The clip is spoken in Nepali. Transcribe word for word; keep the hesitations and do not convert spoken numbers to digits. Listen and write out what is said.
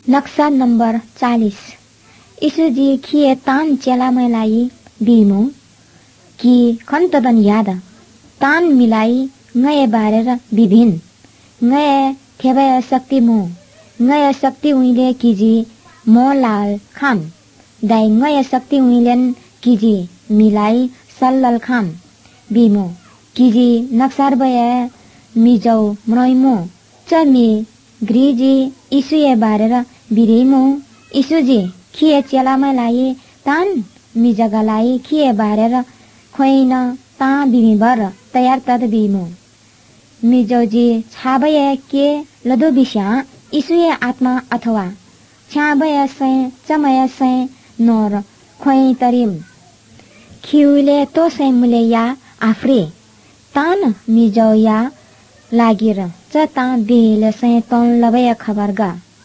नक्सा नंबर चालीस। ईसुजी खिए तान चेलामैलाई बिमो कि खन्तदन याद तान मिलाई ngaya barer bibhin ngaya thebaya शक्ति मो ngaya शक्ति उइले किजी मो लाल खाम दाइ ngaya शक्ति उइलेन किजी मिलाई सल्लल खाम बिमो किजी नक्सार बया मिजौ म्रइमो चमी ग्रीजी इसुए बारेर बिरेमो इसुजी खिए चेलामैलाई तान मिजगलाई खिए बारेर खोइन ता बिमिबर तयार तद बिमो मिजौजी छाबया के लदो बिस्या इसुए आत्मा अथवा छाबया सै चमया सै नोर खोइ तरिम खिउले तो सै मुले या आफ्रे तान मिजौ या लागिर च ता बिले सै तन लबया खबर गा